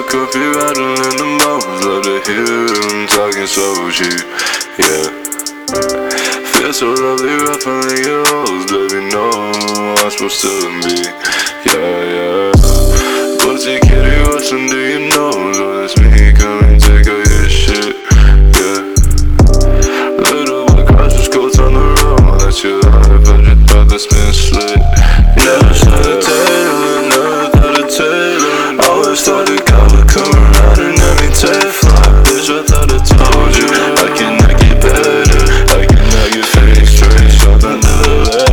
coffee rattling in the mountains, love to hear them talking so cheap, yeah. Feel so lovely, ruffling your hoes, baby, no, I'm supposed to be, yeah. Pussy kitty, what's under your nose? Oh, that's me, come and take all your shit, yeah. Little boy cross his coats on the road, that's your life, I just thought that's been slit, never saw the tailor, never thought of Taylor. Always thought the guy would come around and let me take flight. Bitch, I thought I told you I cannot get better, I cannot get fake straight shot under the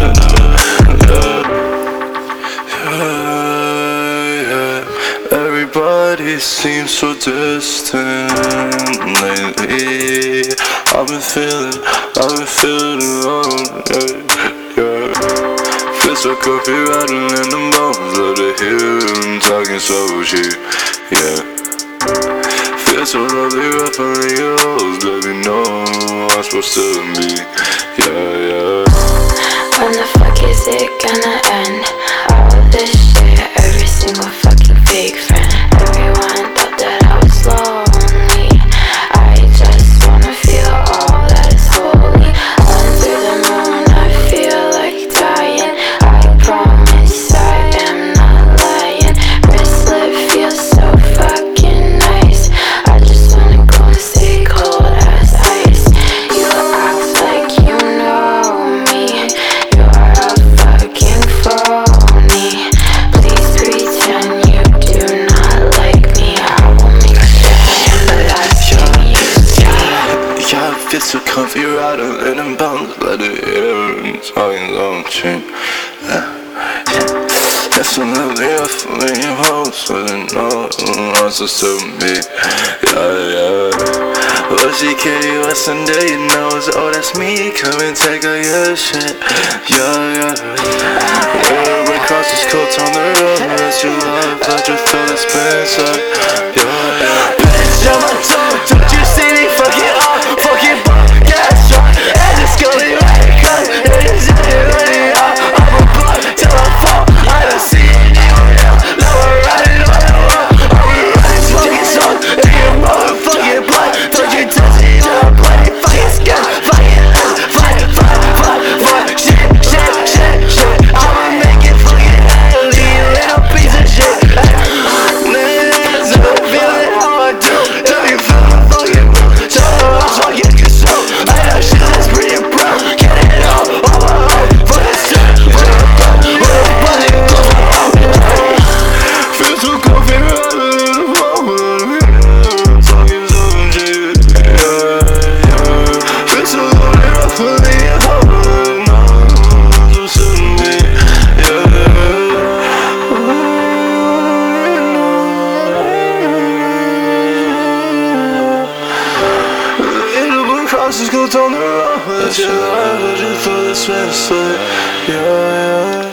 letter. Everybody seems so distant lately. I've been feeling alone, yeah. Feel so coffee rattling in the bones, love to hear them talking so cheap, yeah. Feel so lovely, ruffling your hoes, baby, no, I'm supposed to be, yeah. When the fuck is it gonna end? All of this shit, every single fucking fake friend. Everyone thought that I was lonely. I just wanna feel all that is holy. Under the moon, I feel like dying. I promise I am not lying. Bracelet feels so fucking nice. I just wanna go and stay cold as ice. You act like you know me. You're a fucking phony. Please pretend you do not like me. I will make sure I'm the last thing you see. Yeah, I feel so comfy, rattling in bounds, let it hear and talking so cheap, yeah. That's so lovely, ruffling your hoes, so they know I'm supposed to be, yeah. What's your kitty, what's under your nose? Oh, that's me, come and take all your shit, yeah. Little cross his coats on the road, that's your love, I just thought it's been said, yeah. Bitch, on my tongue, don't you see me fucking up? Fucking bum, gas truck, and it's going right, cause it's running up. I'm a blood till I fall, I don't see anyone else. Now we're riding on the road, I'm riding fucking song, and your motherfucking blood. Don't you touch me, you're a bloody fucking skin. Fuck, shit. I'ma make it fucking hell, you little piece of shit. Niggas, I'm feeling how I do. Tell you feel the fucking mood. Show the rocks fucking consume. I know shit that's pretty brown. Get it all my heart. For the shit, for the blood, for the body, for the home. Feel so comfy, rattling in the bones, talking so cheap, yeah. Feel so lovely, ruffling your hoes, I'm supposed to be, yeah. Little blue crosses go down the road, that's your life, I just thought it's been slit, yeah.